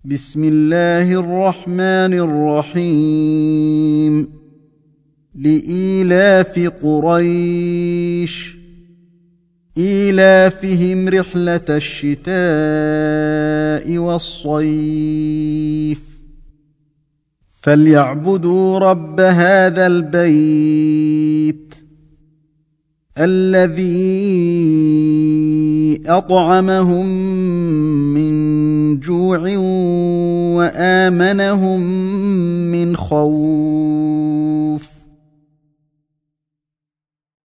بسم الله الرحمن الرحيم لإيلاف قريش إيلافهم رحلة الشتاء والصيف فليعبدوا رب هذا البيت الذي أطعمهم من جوع وآمنهم من خوف.